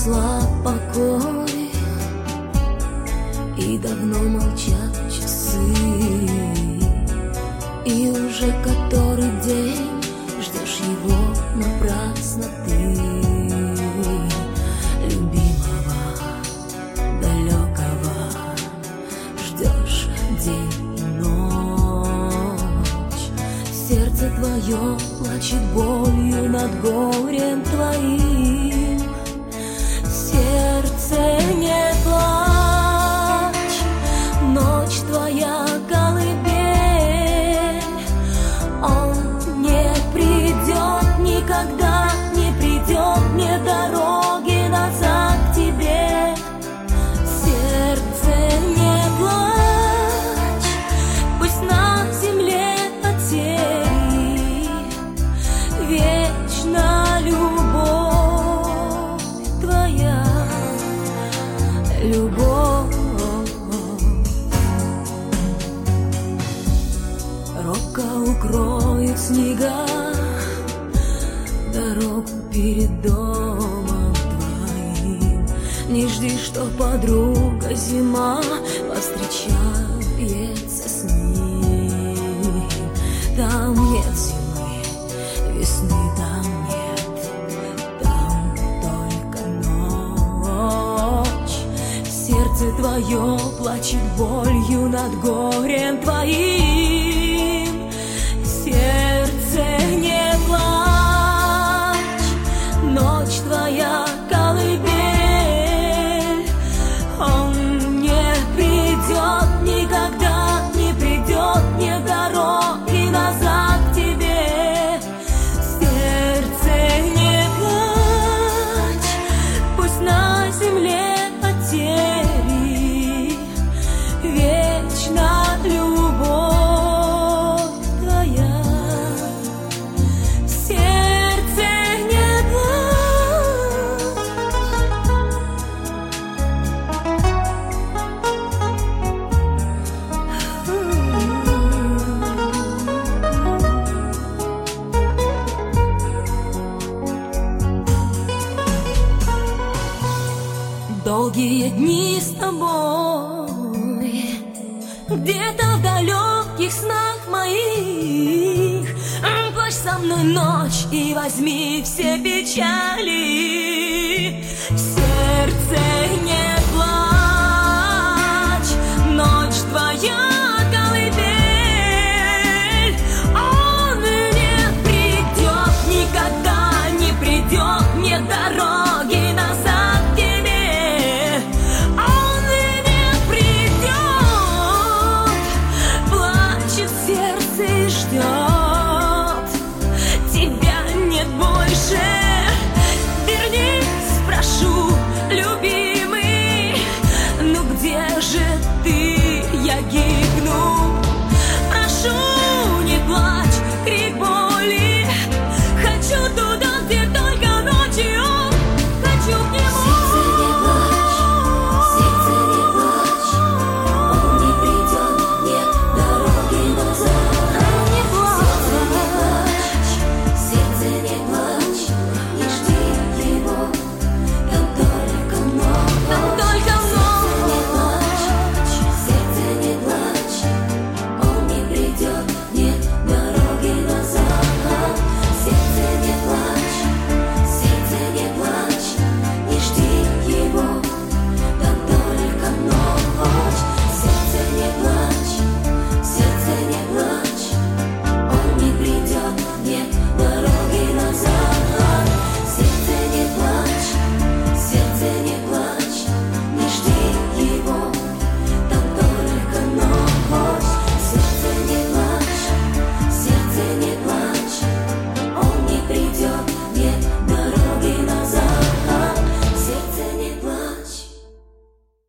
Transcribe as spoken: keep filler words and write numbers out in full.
слаб покой, и давно молчат часы, и уже который день ждешь его напрасно ты, любимого, далекого, ждешь день и ночь. Сердце твое плачет болью над горем твоим. Сердце, не плачь, ночь твоя колыбель. Он не придет, никогда не придет, мне дороги назад к тебе. Сердце, не плачь, пусть на земле потери вечна любовь твоя, любовь. Робко укроет снега дорогу перед домом твоим. Не жди, что подруга зима повстречается с ним. Там нет зимы, весны там нет, там только ночь. Сердце твое плачет болью над горем твоим. Сердце, не плачь, ночь твоя колыбель. Он не придет, никогда не придет, не дороги назад к тебе. Сердце, не плачь, пусть на земле потери вечна любовь твоя. Сердце, не плачь. Долгие дни с тобой, где-то в далеких снах моих. Плачь со мной ночь и возьми все печали. Сердце, не плачь, ночь твоя